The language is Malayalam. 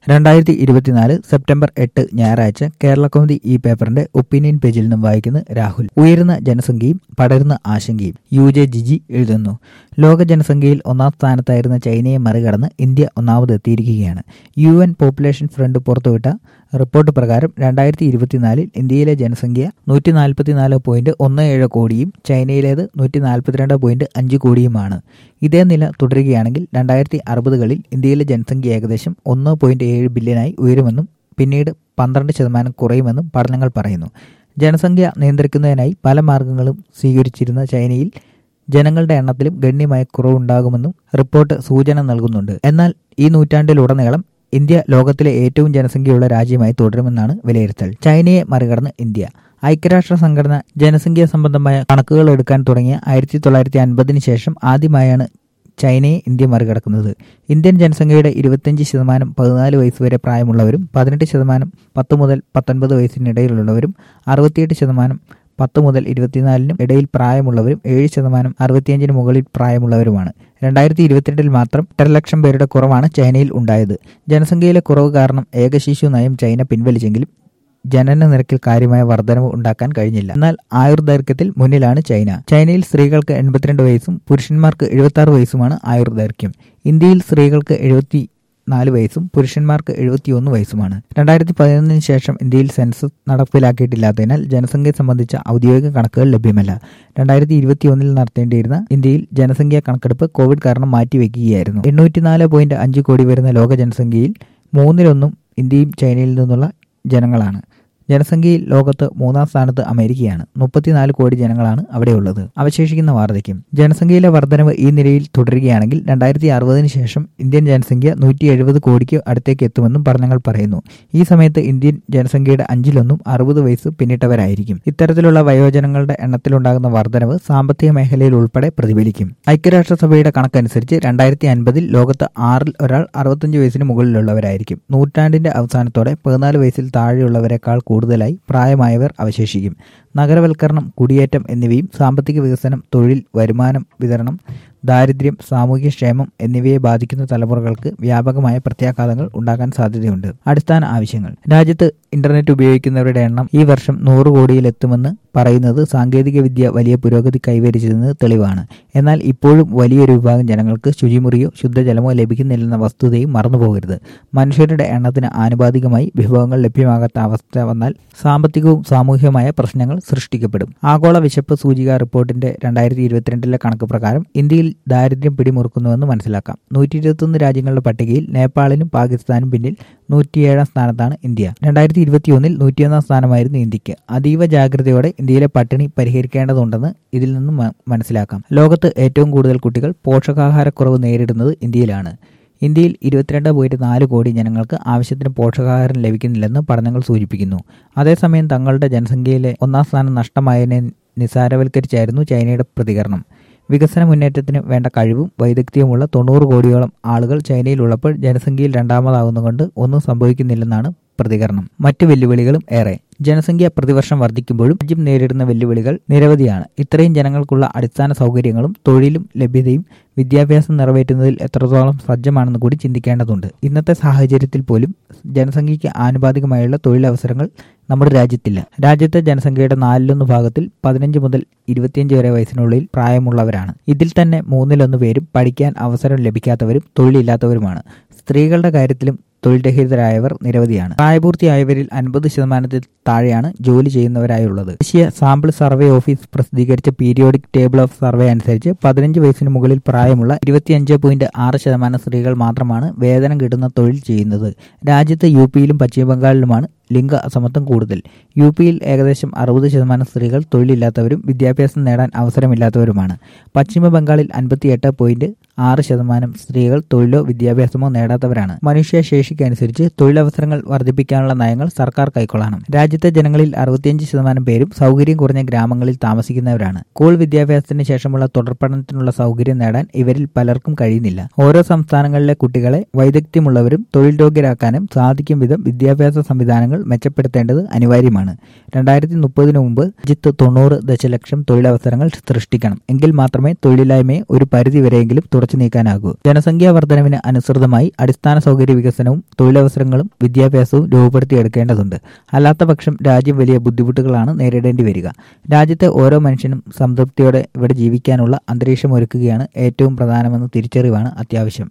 2024 സെപ്റ്റംബർ 8 ഞായറാഴ്ച കേരളകൗമുദി ഈ പേപ്പറിന്റെ ഒപ്പീനിയൻ പേജിൽ നിന്നും വായിക്കുന്ന രാഹുൽ. ഉയരുന്ന ജനസംഖ്യയും പടരുന്ന ആശങ്കയും. UJ ജിജി എഴുതുന്നു. ലോക ജനസംഖ്യയിൽ ഒന്നാം സ്ഥാനത്തായിരുന്ന ചൈനയെ മറികടന്ന് ഇന്ത്യ ഒന്നാമതെത്തിയിരിക്കുകയാണ്. UN പോപ്പുലേഷൻ ഫ്രണ്ട് പുറത്തുവിട്ട റിപ്പോർട്ട് പ്രകാരം 2024 ഇന്ത്യയിലെ ജനസംഖ്യ 144.17 കോടിയും ചൈനയിലേത് 142.5 കോടിയുമാണ്. ഇതേ നില തുടരുകയാണെങ്കിൽ 2060കളിൽ ഇന്ത്യയിലെ ജനസംഖ്യ ഏകദേശം 1.7 ബില്യനായി ഉയരുമെന്നും പിന്നീട് 12% കുറയുമെന്നും പഠനങ്ങൾ പറയുന്നു. ജനസംഖ്യ നിയന്ത്രിക്കുന്നതിനായി പല മാർഗങ്ങളും സ്വീകരിച്ചിരുന്ന ചൈനയിൽ ജനങ്ങളുടെ എണ്ണത്തിലും ഗണ്യമായ കുറവുണ്ടാകുമെന്നും റിപ്പോർട്ട് സൂചന നൽകുന്നുണ്ട്. എന്നാൽ ഈ നൂറ്റാണ്ടിലുടനീളം ഇന്ത്യ ലോകത്തിലെ ഏറ്റവും ജനസംഖ്യയുള്ള രാജ്യമായി തുടരുമെന്നാണ് വിലയിരുത്തൽ. ചൈനയെ മറികടന്ന് ഇന്ത്യ. ഐക്യരാഷ്ട്ര സംഘടന ജനസംഖ്യാ സംബന്ധമായ കണക്കുകൾ എടുക്കാൻ തുടങ്ങിയ 1950 ശേഷം ആദ്യമായാണ് ചൈനയെ ഇന്ത്യ മറികടക്കുന്നത്. ഇന്ത്യൻ ജനസംഖ്യയുടെ 25% 14 വയസ്സ് വരെ പ്രായമുള്ളവരും, 18% 10 മുതൽ 19 വയസ്സിനിടയിലുള്ളവരും, 68% 10 മുതൽ 24 ഇടയിൽ പ്രായമുള്ളവരും, 7% 65 മുകളിൽ പ്രായമുള്ളവരുമാണ്. 2022 മാത്രം 8 ലക്ഷം പേരുടെ കുറവാണ് ചൈനയിൽ ഉണ്ടായത്. ജനസംഖ്യയിലെ കുറവ് കാരണം ഏകശിശു നയം ചൈന പിൻവലിച്ചെങ്കിലും ജനന നിരക്കിൽ കാര്യമായ വർധനവ് ഉണ്ടാക്കാൻ കഴിഞ്ഞില്ല. എന്നാൽ ആയുർദൈർഘ്യത്തിൽ മുന്നിലാണ് ചൈന. ചൈനയിൽ സ്ത്രീകൾക്ക് 82 വയസ്സും പുരുഷന്മാർക്ക് 76 വയസ്സുമാണ് ആയുർദൈർഘ്യം. ഇന്ത്യയിൽ സ്ത്രീകൾക്ക് 74 വയസ്സും പുരുഷന്മാർക്ക് 71 വയസ്സുമാണ്. 2011 ശേഷം ഇന്ത്യയിൽ സെൻസസ് നടപ്പിലാക്കിയിട്ടില്ലാത്തതിനാൽ ജനസംഖ്യ സംബന്ധിച്ച ഔദ്യോഗിക കണക്കുകൾ ലഭ്യമല്ല. 2021 നടത്തേണ്ടിയിരുന്ന ഇന്ത്യയിൽ ജനസംഖ്യാ കണക്കെടുപ്പ് കോവിഡ് കാരണം മാറ്റിവെക്കുകയായിരുന്നു. 804.5 കോടി വരുന്ന ലോക ജനസംഖ്യയിൽ 1/3 ഇന്ത്യയും ചൈനയിൽ നിന്നുള്ള ജനങ്ങളാണ്. ജനസംഖ്യയിൽ ലോകത്ത് 3-ാം സ്ഥാനത്ത് അമേരിക്കയാണ്. 34 കോടി ജനങ്ങളാണ് അവിടെയുള്ളത്. അവശേഷിക്കുന്ന വാർദ്ധക്യം. ജനസംഖ്യയിലെ വർധനവ് ഈ നിലയിൽ തുടരുകയാണെങ്കിൽ 2060 ശേഷം ഇന്ത്യൻ ജനസംഖ്യ 170 കോടിക്ക് അടുത്തേക്ക് എത്തുമെന്നും പഠനങ്ങൾ പറയുന്നു. ഈ സമയത്ത് ഇന്ത്യൻ ജനസംഖ്യയുടെ 5/1 60 വയസ്സ് പിന്നിട്ടവരായിരിക്കും. ഇത്തരത്തിലുള്ള വയോജനങ്ങളുടെ എണ്ണത്തിലുണ്ടാകുന്ന വർധനവ് സാമ്പത്തിക മേഖലയിൽ ഉൾപ്പെടെ പ്രതിഫലിക്കും. ഐക്യരാഷ്ട്രസഭയുടെ കണക്കനുസരിച്ച് 2050 ലോകത്ത് 6-ൽ ഒരാൾ 65 വയസ്സിന് മുകളിലുള്ളവരായിരിക്കും. നൂറ്റാണ്ടിന്റെ അവസാനത്തോടെ 14 വയസ്സിൽ താഴെയുള്ളവരെക്കാൾ കൂടുതലായി പ്രായമായവർ അവശേഷിക്കും. നഗരവൽക്കരണം, കുടിയേറ്റം എന്നിവയും സാമ്പത്തിക വികസനം, തൊഴിൽ, വരുമാനം വിതരണം, ദാരിദ്ര്യം, സാമൂഹ്യക്ഷേമം എന്നിവയെ ബാധിക്കുന്ന തലമുറകൾക്ക് വ്യാപകമായ പ്രത്യാഘാതങ്ങൾ ഉണ്ടാക്കാൻ സാധ്യതയുണ്ട്. അടിസ്ഥാന ആവശ്യങ്ങൾ. രാജ്യത്ത് ഇന്റർനെറ്റ് ഉപയോഗിക്കുന്നവരുടെ എണ്ണം ഈ വർഷം 100 കോടിയിലെത്തുമെന്ന് പറയുന്നത് സാങ്കേതിക വിദ്യ വലിയ പുരോഗതി കൈവരിച്ചതെന്ന് തെളിവാണ്. എന്നാൽ ഇപ്പോഴും വലിയൊരു വിഭാഗം ജനങ്ങൾക്ക് ശുചിമുറിയോ ശുദ്ധജലമോ ലഭിക്കുന്നില്ലെന്ന വസ്തുതയും മറന്നുപോകരുത്. മനുഷ്യരുടെ എണ്ണത്തിന് ആനുപാതികമായി വിഭവങ്ങൾ ലഭ്യമാകാത്ത അവസ്ഥ വന്നാൽ സാമ്പത്തികവും സാമൂഹികമായ പ്രശ്നങ്ങൾ സൃഷ്ടിക്കപ്പെടും. ആഗോള വിശപ്പ് സൂചിക റിപ്പോർട്ടിന്റെ 2022 കണക്ക് പ്രകാരം ഇന്ത്യയിൽ ദാരിദ്ര്യം പിടിമുറുക്കുന്നുവെന്ന് മനസ്സിലാക്കാം. 121 രാജ്യങ്ങളുടെ പട്ടികയിൽ നേപ്പാളിനും പാകിസ്ഥാനും പിന്നിൽ 107-ാം സ്ഥാനത്താണ് ഇന്ത്യ. 2021 101-ാം സ്ഥാനമായിരുന്നു ഇന്ത്യക്ക്. അതീവ ജാഗ്രതയോടെ ഇന്ത്യയിലെ പട്ടിണി പരിഹരിക്കേണ്ടതുണ്ടെന്ന് ഇതിൽ നിന്നും മനസ്സിലാക്കാം. ലോകത്ത് ഏറ്റവും കൂടുതൽ കുട്ടികൾ പോഷകാഹാരക്കുറവ് നേരിടുന്നത് ഇന്ത്യയിലാണ്. ഇന്ത്യയിൽ 22.4 കോടി ജനങ്ങൾക്ക് ആവശ്യത്തിന് പോഷകാഹാരം ലഭിക്കുന്നില്ലെന്ന് പഠനങ്ങൾ സൂചിപ്പിക്കുന്നു. അതേസമയം തങ്ങളുടെ ജനസംഖ്യയിലെ 1-ാം സ്ഥാനം നഷ്ടമായതിനെ നിസാരവൽക്കരിച്ചായിരുന്നു ചൈനയുടെ പ്രതികരണം. വികസന മുന്നേറ്റത്തിന് വേണ്ട കഴിവും വൈദഗ്ധ്യവുമുള്ള 90 കോടിയോളം ആളുകൾ ചൈനയിലുള്ളപ്പോൾ ജനസംഖ്യയിൽ 2ാമതാകുന്നതുകൊണ്ട് ഒന്നും സംഭവിക്കുന്നില്ലെന്നാണ് പ്രതികരണം. മറ്റു വെല്ലുവിളികളും ഏറെ. ജനസംഖ്യ പ്രതിവർഷം വർദ്ധിക്കുമ്പോഴും രാജ്യം നേരിടുന്ന വെല്ലുവിളികൾ നിരവധിയാണ്. ഇത്രയും ജനങ്ങൾക്കുള്ള അടിസ്ഥാന സൗകര്യങ്ങളും തൊഴിലും ലഭ്യതയും വിദ്യാഭ്യാസം നിറവേറ്റുന്നതിൽ എത്രത്തോളം സജ്ജമാണെന്ന് കൂടി ചിന്തിക്കേണ്ടതുണ്ട്. ഇന്നത്തെ സാഹചര്യത്തിൽ പോലും ജനസംഖ്യയ്ക്ക് ആനുപാതികമായുള്ള തൊഴിലവസരങ്ങൾ നമ്മുടെ രാജ്യത്തില്ല. രാജ്യത്തെ ജനസംഖ്യയുടെ 4/1 ഭാഗത്തിൽ 15 മുതൽ 25 വരെ വയസ്സിനുള്ളിൽ പ്രായമുള്ളവരാണ്. ഇതിൽ തന്നെ 1/3 പേരും പഠിക്കാൻ അവസരം ലഭിക്കാത്തവരും തൊഴിലില്ലാത്തവരുമാണ്. സ്ത്രീകളുടെ കാര്യത്തിലും തൊഴിൽ രഹിതരായവർ നിരവധിയാണ്. പ്രായപൂർത്തിയായവരിൽ 50% താഴെയാണ് ജോലി ചെയ്യുന്നവരായുള്ളത്. ദേശീയ സാമ്പിൾ സർവേ ഓഫീസ് പ്രസിദ്ധീകരിച്ച പീരിയോഡിക് ടേബിൾ ഓഫ് സർവേ അനുസരിച്ച് 15 വയസ്സിന് മുകളിൽ പ്രായമുള്ള 25.6% സ്ത്രീകൾ മാത്രമാണ് വേതനം കിട്ടുന്ന തൊഴിൽ ചെയ്യുന്നത്. രാജ്യത്ത് UPയിലും പശ്ചിമബംഗാളിലുമാണ് ലിംഗ അസമത്വം കൂടുതൽ. UPയിൽ ഏകദേശം 60% സ്ത്രീകൾ തൊഴിലില്ലാത്തവരും വിദ്യാഭ്യാസം നേടാൻ അവസരമില്ലാത്തവരുമാണ്. പശ്ചിമ ബംഗാളിൽ 58.6% സ്ത്രീകൾ തൊഴിലോ വിദ്യാഭ്യാസമോ നേടാത്തവരാണ്. മനുഷ്യശേഷിക്കനുസരിച്ച് തൊഴിലവസരങ്ങൾ വർദ്ധിപ്പിക്കാനുള്ള നയങ്ങൾ സർക്കാർ കൈക്കൊള്ളണം. രാജ്യത്തെ ജനങ്ങളിൽ 65% പേരും സൗകര്യം കുറഞ്ഞ ഗ്രാമങ്ങളിൽ താമസിക്കുന്നവരാണ്. സ്കൂൾ വിദ്യാഭ്യാസത്തിന് ശേഷമുള്ള തുടർപഠനത്തിനുള്ള സൗകര്യം നേടാൻ ഇവരിൽ പലർക്കും കഴിയുന്നില്ല. ഓരോ സംസ്ഥാനങ്ങളിലെ കുട്ടികളെ വൈദഗ്ധ്യമുള്ളവരും തൊഴിൽ യോഗ്യരാക്കാനും സാധിക്കും വിധം വിദ്യാഭ്യാസ സംവിധാനങ്ങൾ മെച്ചപ്പെടുത്തേണ്ടത് അനിവാര്യമാണ്. 2030 മുമ്പ് രാജ്യത്ത് 90 ദശലക്ഷം തൊഴിലവസരങ്ങൾ സൃഷ്ടിക്കണം. എങ്കിൽ മാത്രമേ തൊഴിലില്ലായ്മയെ ഒരു പരിധിവരെയെങ്കിലും തുടച്ചു നീക്കാനാകൂ. ജനസംഖ്യാ വർധനവിന് അനുസൃതമായി അടിസ്ഥാന സൗകര്യ വികസനവും തൊഴിലവസരങ്ങളും വിദ്യാഭ്യാസവും രൂപപ്പെടുത്തിയെടുക്കേണ്ടതുണ്ട്. അല്ലാത്തപക്ഷം രാജ്യം വലിയ ബുദ്ധിമുട്ടുകളാണ് നേരിടേണ്ടി വരിക. രാജ്യത്തെ ഓരോ മനുഷ്യനും സംതൃപ്തിയോടെ ഇവിടെ ജീവിക്കാനുള്ള അന്തരീക്ഷം ഒരുക്കുകയാണ് ഏറ്റവും പ്രധാനമെന്ന തിരിച്ചറിവാണ് അത്യാവശ്യം.